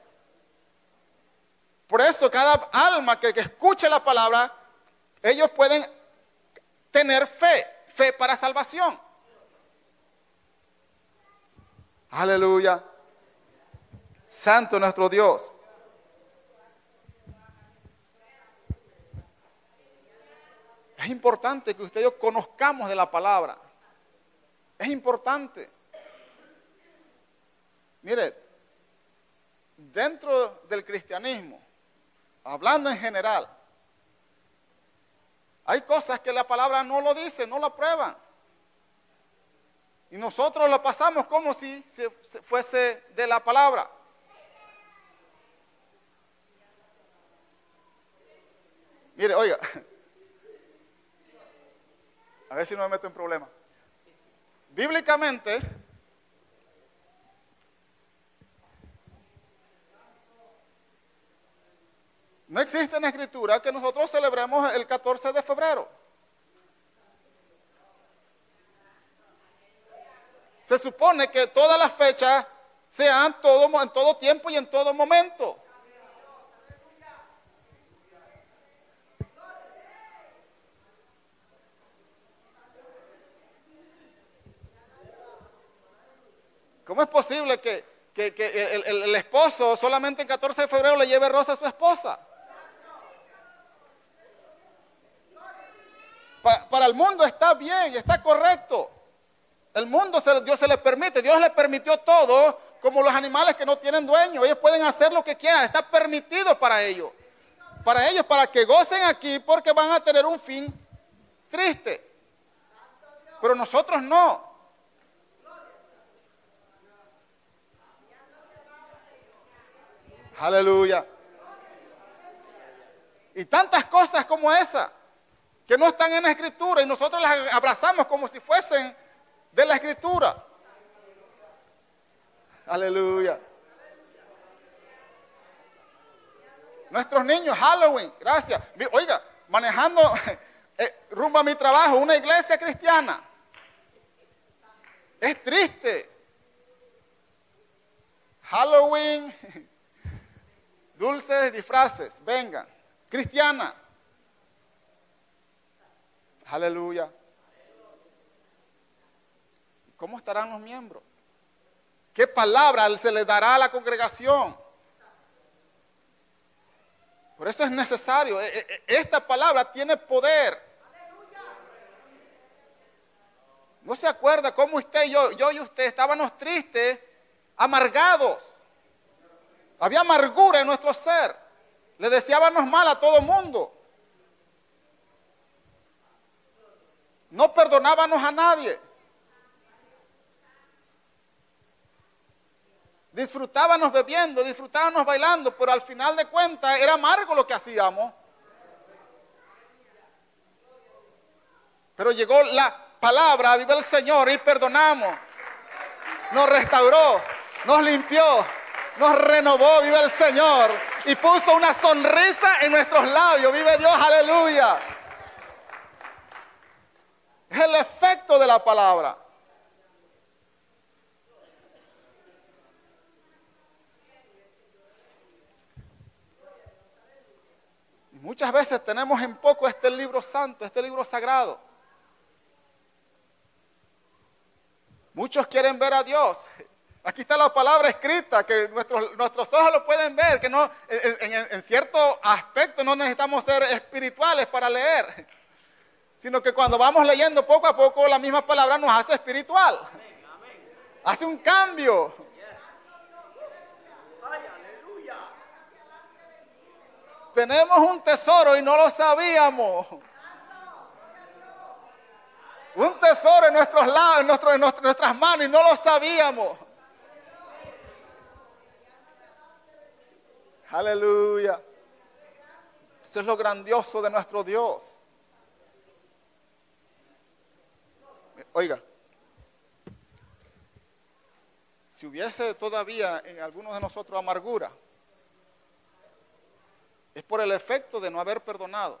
Por eso cada alma que escuche la palabra, ellos pueden tener fe para salvación. Aleluya. Santo nuestro Dios. Es importante que usted y yo conozcamos de la palabra. Es importante. Mire, dentro del cristianismo, hablando en general, hay cosas que la palabra no lo dice, no la prueban. Y nosotros lo pasamos como si fuese de la palabra. Mire, oiga, a ver si no me meto en problemas. Bíblicamente, No existe en la Escritura que nosotros celebremos el 14 de febrero. Se supone que todas las fechas sean en todo tiempo y en todo momento. ¿Cómo es posible que el esposo solamente el 14 de febrero le lleve rosa a su esposa? Para el mundo está bien, está correcto. El mundo, Dios se le permite, Dios le permitió todo, como los animales que no tienen dueño. Ellos pueden hacer lo que quieran, está permitido para ellos. Para que gocen aquí, porque van a tener un fin triste. Pero nosotros no. Aleluya. Y tantas cosas como esa, que no están en la Escritura, y nosotros las abrazamos como si fuesen de la Escritura. Aleluya. Nuestros niños, Halloween, gracias. Oiga, manejando rumbo a mi trabajo, una iglesia cristiana. Es triste. Halloween, dulces, disfraces, vengan. Cristiana. Aleluya. ¿Cómo estarán los miembros? ¿Qué palabra se le dará a la congregación? Por eso es necesario. Esta palabra tiene poder. ¿No se acuerda cómo usted y yo y usted estábamos tristes, amargados? Había amargura en nuestro ser. Le deseábamos mal a todo mundo. No perdonábamos a nadie. Disfrutábamos bebiendo, disfrutábamos bailando, pero al final de cuentas era amargo lo que hacíamos. Pero llegó la palabra, vive el Señor, y perdonamos. Nos restauró, nos limpió, nos renovó, vive el Señor, y puso una sonrisa en nuestros labios, vive Dios, aleluya. Es el efecto de la palabra. Y muchas veces tenemos en poco este libro santo, este libro sagrado. Muchos quieren ver a Dios. Aquí está la palabra escrita, que nuestros ojos lo pueden ver, que no, en cierto aspecto no necesitamos ser espirituales para leer, sino que cuando vamos leyendo poco a poco, la misma palabra nos hace espiritual. Hace un cambio. Tenemos un tesoro y no lo sabíamos. Un tesoro en nuestros lados, en nuestras manos, y no lo sabíamos. Aleluya. Eso es lo grandioso de nuestro Dios. Oiga, si hubiese todavía en algunos de nosotros amargura, es por el efecto de no haber perdonado.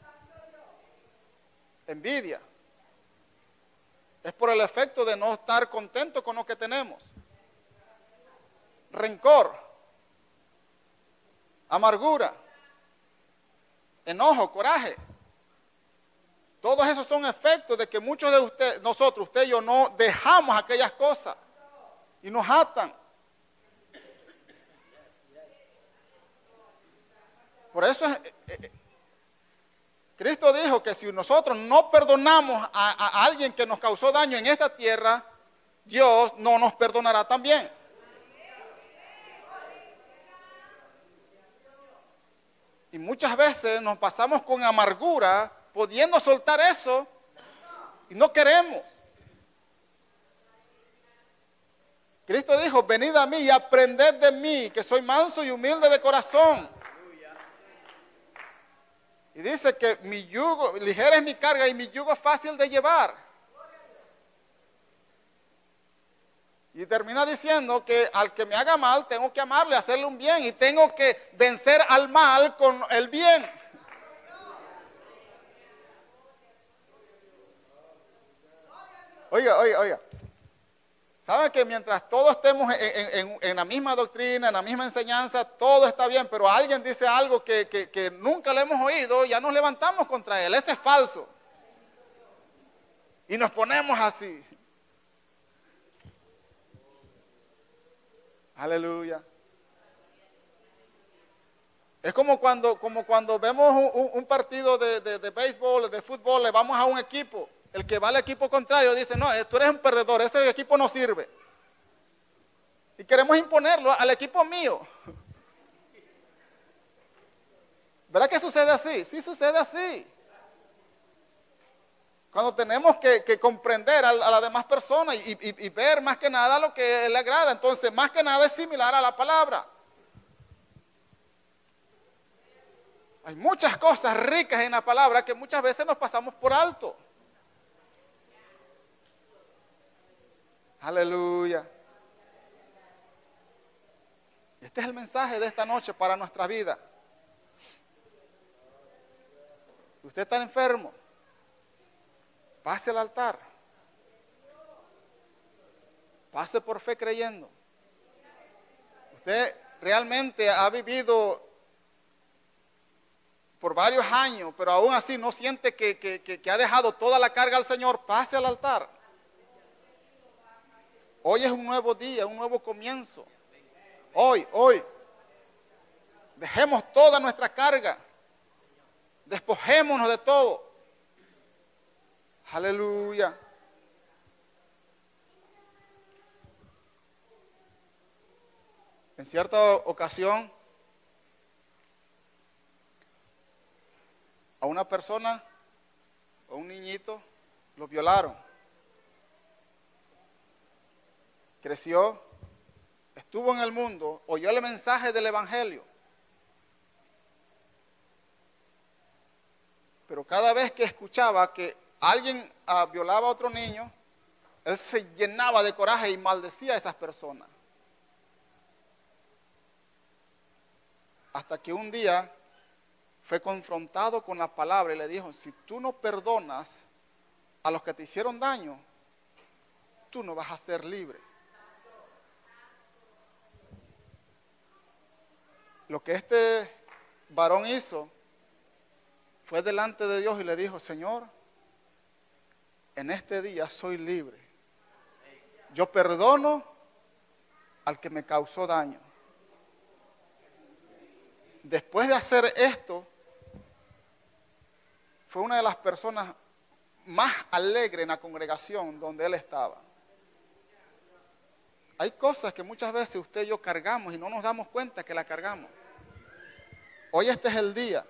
Envidia. Es por el efecto de no estar contento con lo que tenemos. Rencor. Amargura. Enojo, coraje. Todos esos son efectos de que muchos de nosotros, usted y yo, no dejamos aquellas cosas y nos atan. Por eso Cristo dijo que si nosotros no perdonamos a alguien que nos causó daño en esta tierra, Dios no nos perdonará también. Y muchas veces nos pasamos con amargura, pudiendo soltar eso, y no queremos. Cristo dijo, venid a mí y aprended de mí, que soy manso y humilde de corazón. Y dice que mi yugo, ligera es mi carga y mi yugo es fácil de llevar. Y termina diciendo que al que me haga mal, tengo que amarle, hacerle un bien. Y tengo que vencer al mal con el bien. Oiga. ¿Saben que mientras todos estemos en la misma doctrina, en la misma enseñanza, todo está bien? Pero alguien dice algo que nunca le hemos oído, ya nos levantamos contra él. Ese es falso. Y nos ponemos así. Aleluya. Es como cuando vemos un partido de béisbol, de fútbol, le vamos a un equipo. El que va al equipo contrario dice, no, tú eres un perdedor, ese equipo no sirve. Y queremos imponerlo al equipo mío. ¿Verdad que sucede así? Sí sucede así. Cuando tenemos que comprender a las demás personas y ver más que nada lo que le agrada. Entonces, más que nada es similar a la palabra. Hay muchas cosas ricas en la palabra que muchas veces nos pasamos por alto. Aleluya. Este es el mensaje de esta noche para nuestra vida. Usted está enfermo. Pase al altar. Pase por fe creyendo. Usted realmente ha vivido por varios años, pero aún así no siente que ha dejado toda la carga al Señor. Pase al altar. Hoy es un nuevo día, un nuevo comienzo. Hoy. Dejemos toda nuestra carga. Despojémonos de todo. Aleluya. En cierta ocasión, a una persona, a un niñito, lo violaron. Creció, estuvo en el mundo, oyó el mensaje del evangelio. Pero cada vez que escuchaba que alguien violaba a otro niño, él se llenaba de coraje y maldecía a esas personas. Hasta que un día fue confrontado con la palabra y le dijo, si tú no perdonas a los que te hicieron daño, tú no vas a ser libre. Lo que este varón hizo fue delante de Dios y le dijo, Señor, en este día soy libre. Yo perdono al que me causó daño. Después de hacer esto, fue una de las personas más alegres en la congregación donde él estaba. Hay cosas que muchas veces usted y yo cargamos y no nos damos cuenta que la cargamos. Hoy este es el día.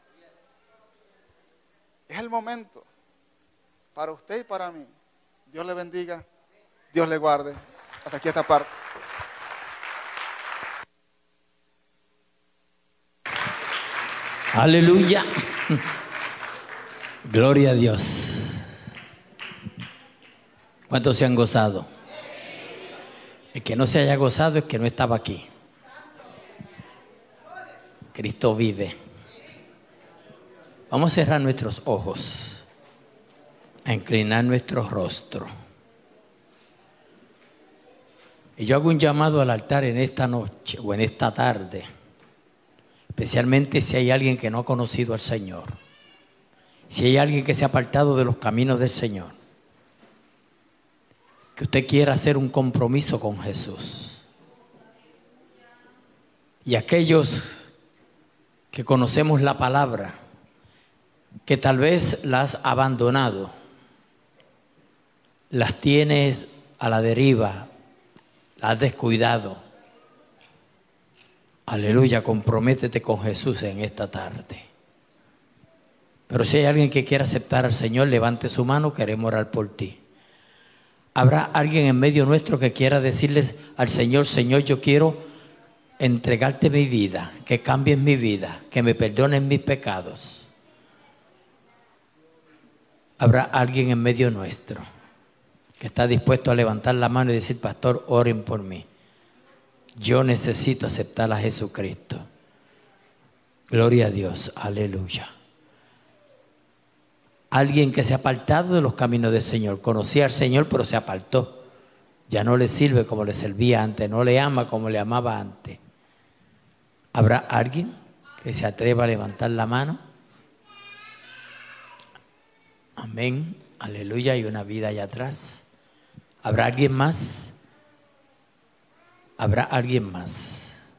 Es el momento para usted y para mí. Dios le bendiga. Dios le guarde. Hasta aquí esta parte. Aleluya. Gloria a Dios. ¿Cuántos se han gozado? El que no se haya gozado es que no estaba aquí. Cristo vive. Vamos a cerrar nuestros ojos, a inclinar nuestro rostro. Y yo hago un llamado al altar en esta noche o en esta tarde, especialmente si hay alguien que no ha conocido al Señor, si hay alguien que se ha apartado de los caminos del Señor, que usted quiera hacer un compromiso con Jesús. Y aquellos que conocemos la palabra, que tal vez la has abandonado, las tienes a la deriva, las has descuidado. Aleluya, comprométete con Jesús en esta tarde. Pero si hay alguien que quiera aceptar al Señor, levante su mano, queremos orar por ti. ¿Habrá alguien en medio nuestro que quiera decirles al Señor, Señor, yo quiero entregarte mi vida, que cambies mi vida, que me perdones mis pecados? ¿Habrá alguien en medio nuestro que está dispuesto a levantar la mano y decir, pastor, oren por mí. Yo necesito aceptar a Jesucristo. Gloria a Dios, aleluya. Alguien que se ha apartado de los caminos del Señor, conocía al Señor pero se apartó. Ya no le sirve como le servía antes, no le ama como le amaba antes. ¿Habrá alguien que se atreva a levantar la mano? Amén, aleluya, hay una vida allá atrás. ¿Habrá alguien más? ¿Habrá alguien más?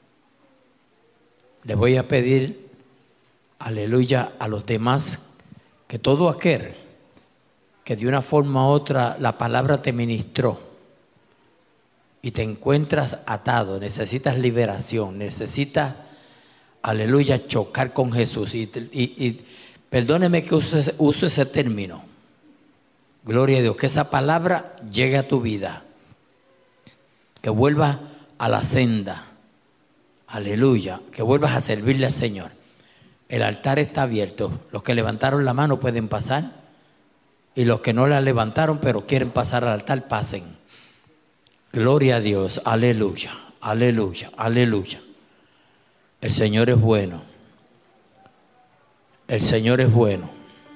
Le voy a pedir, aleluya, a los demás que todo aquel que de una forma u otra la palabra te ministró y te encuentras atado, necesitas liberación, necesitas, aleluya, chocar con Jesús. Y perdóneme que use ese término. Gloria a Dios, que esa palabra llegue a tu vida, que vuelvas a la senda, aleluya, que vuelvas a servirle al Señor. El altar está abierto. Los que levantaron la mano pueden pasar y los que no la levantaron pero quieren pasar al altar, pasen. Gloria a Dios, aleluya, aleluya, aleluya. El Señor es bueno. El Señor es bueno.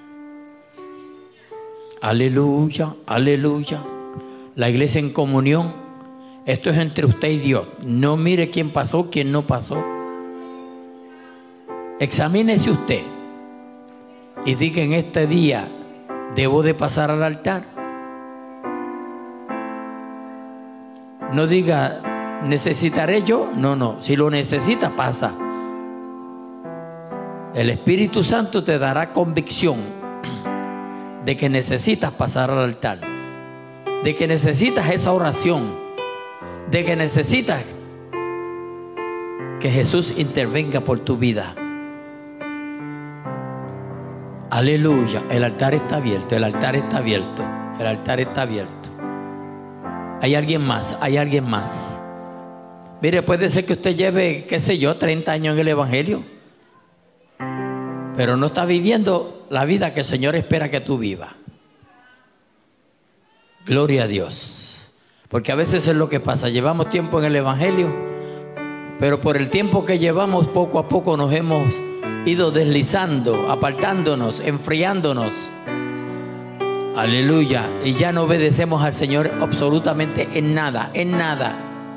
Aleluya, aleluya. La iglesia en comunión, esto es entre usted y Dios. No mire quién pasó, quién no pasó. Examínese usted y diga, en este día debo de pasar al altar. No diga, ¿necesitaré yo? No, si lo necesita, pasa. El Espíritu Santo te dará convicción de que necesitas pasar al altar, de que necesitas esa oración, de que necesitas que Jesús intervenga por tu vida. Aleluya, el altar está abierto, el altar está abierto, el altar está abierto. Hay alguien más, hay alguien más. Mire, puede ser que usted lleve, qué sé yo, 30 años en el Evangelio, pero no está viviendo la vida que el Señor espera que tú vivas. Gloria a Dios. Porque a veces es lo que pasa, llevamos tiempo en el Evangelio, pero por el tiempo que llevamos, poco a poco nos hemos ido deslizando, apartándonos, enfriándonos. Aleluya. Y ya no obedecemos al Señor absolutamente en nada, en nada.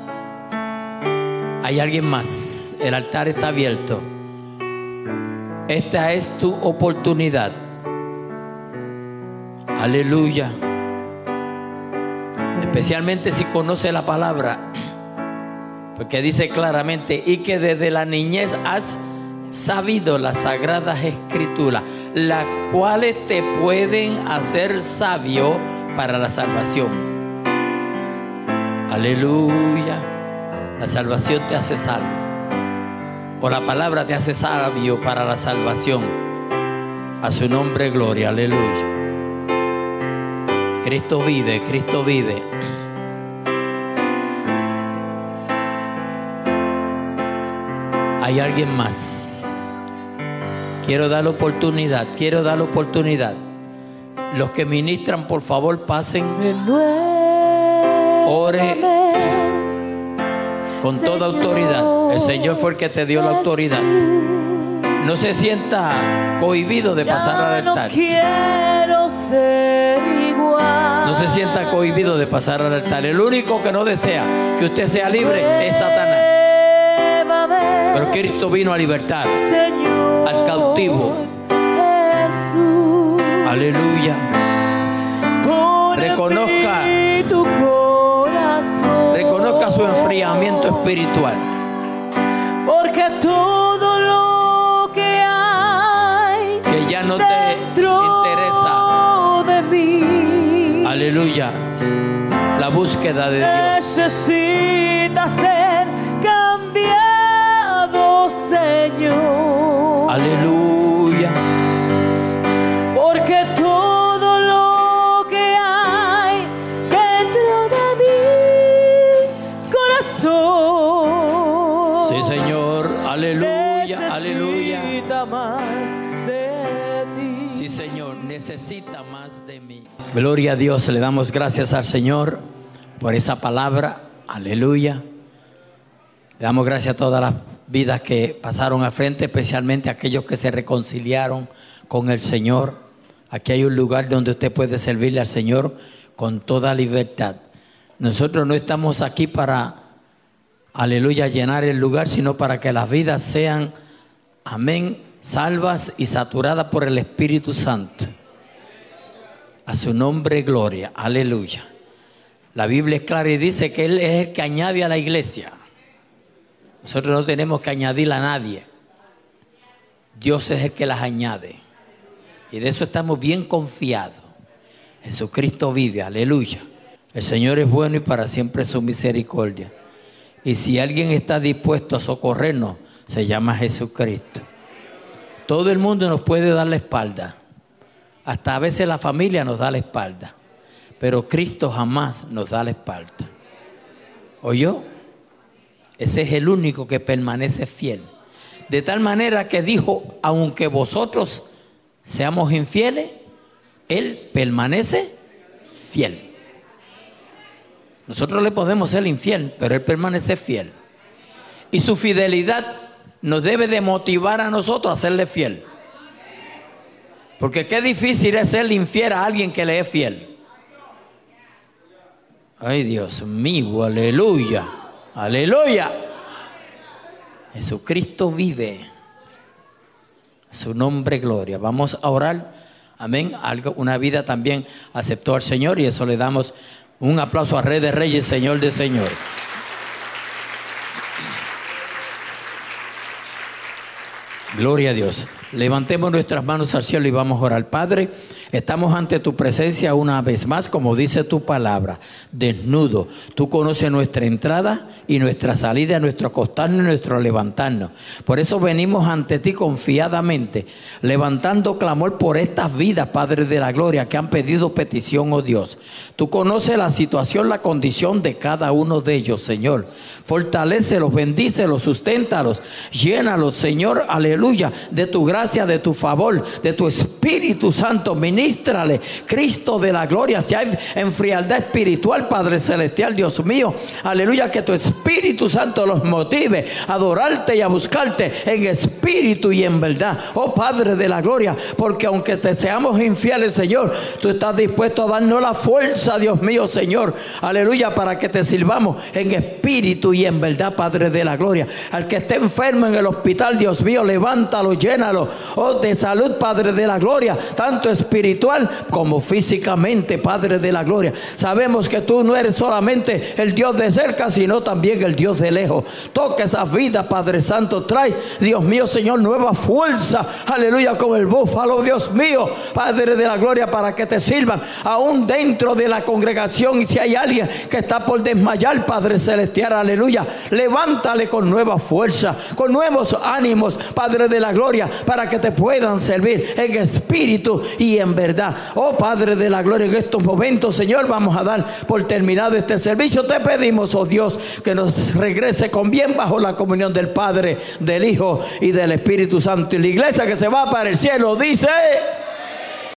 Hay alguien más. El altar está abierto. Esta es tu oportunidad. Aleluya. Especialmente si conoce la palabra, porque dice claramente, y que desde la niñez has sabido las sagradas escrituras, las cuales te pueden hacer sabio para la salvación. Aleluya. La salvación te hace salvo, o la palabra te hace sabio para la salvación. A su nombre gloria, aleluya. Cristo vive, Cristo vive. Hay alguien más. Quiero dar la oportunidad, quiero dar la oportunidad. Los que ministran, por favor, pasen. Ore con toda autoridad. El Señor fue el que te dio la autoridad. No se sienta cohibido de pasar al altar. No se sienta cohibido de pasar al altar. El único que no desea que usted sea libre es Satanás. Pero Cristo vino a libertar al cautivo. Aleluya. Reconozca su enfriamiento espiritual. Porque todo lo que hay que ya no te interesa de mí, aleluya, la búsqueda de Dios necesita ser cambiado, Señor. Aleluya. Porque todo lo que hay dentro de mi corazón, Sí, Señor. Aleluya, aleluya. necesita más de ti. Sí, Señor, necesita más de mí. Gloria a Dios, le damos gracias al Señor por esa palabra. Aleluya. Le damos gracias a todas las vidas que pasaron al frente, especialmente a aquellos que se reconciliaron con el Señor. Aquí hay un lugar donde usted puede servirle al Señor con toda libertad. Nosotros no estamos aquí para, aleluya, llenar el lugar, sino para que las vidas sean, amén, salvas y saturadas por el Espíritu Santo. A su nombre, gloria, aleluya. La Biblia es clara y dice que Él es el que añade a la iglesia. Nosotros no tenemos que añadirle a nadie. Dios es el que las añade. Y de eso estamos bien confiados. Jesucristo vive, aleluya. El Señor es bueno y para siempre su misericordia. Y si alguien está dispuesto a socorrernos, se llama Jesucristo. Todo el mundo nos puede dar la espalda. Hasta a veces la familia nos da la espalda. Pero Cristo jamás nos da la espalda. ¿Oyó? Ese es el único que permanece fiel. De tal manera que dijo, aunque vosotros seamos infieles, Él permanece fiel. Nosotros le podemos ser infiel, pero Él permanece fiel. Y su fidelidad nos debe de motivar a nosotros a serle fiel. Porque qué difícil es serle infiel a alguien que le es fiel. Ay, Dios mío, aleluya, aleluya. Jesucristo vive. Su nombre, gloria. Vamos a orar. Amén. Una vida también aceptó al Señor y eso le damos un aplauso a Rey de Reyes, Señor de Señores. Gloria a Dios. Levantemos nuestras manos al cielo y vamos a orar. Padre, estamos ante tu presencia una vez más, como dice tu palabra, desnudo. Tú conoces nuestra entrada y nuestra salida, nuestro acostarnos y nuestro levantarnos. Por eso venimos ante ti confiadamente, levantando clamor por estas vidas, Padre de la gloria, que han pedido petición, oh Dios. Tú conoces la situación, la condición de cada uno de ellos, Señor. Fortalécelos, bendícelos, susténtalos, llénalos, Señor, aleluya, de tu gracia, de tu favor, de tu Espíritu Santo. Ministrale, Cristo de la gloria. Si hay enfrialdad espiritual, Padre celestial, Dios mío, aleluya, que tu Espíritu Santo los motive a adorarte y a buscarte en espíritu y en verdad, oh Padre de la gloria, porque aunque te seamos infieles, Señor, tú estás dispuesto a darnos la fuerza, Dios mío, Señor, aleluya, para que te sirvamos en espíritu y en verdad, Padre de la gloria. Al que esté enfermo en el hospital, Dios mío, levántalo, llénalo, oh, de salud, Padre de la gloria, tanto espiritual como físicamente, Padre de la gloria. Sabemos que tú no eres solamente el Dios de cerca, sino también el Dios de lejos. Toca esa vida, Padre Santo. Trae, Dios mío, Señor, nueva fuerza, aleluya, como el búfalo, Dios mío, Padre de la gloria, para que te sirvan aún dentro de la congregación. Y si hay alguien que está por desmayar, Padre celestial, aleluya, levántale con nueva fuerza, con nuevos ánimos, Padre de la gloria, para que te puedan servir en espíritu y en verdad. Oh Padre de la gloria, en estos momentos, Señor, vamos a dar por terminado este servicio. Te pedimos, oh Dios, que nos regrese con bien bajo la comunión del Padre, del Hijo y del Espíritu Santo. Y la iglesia que se va para el cielo dice...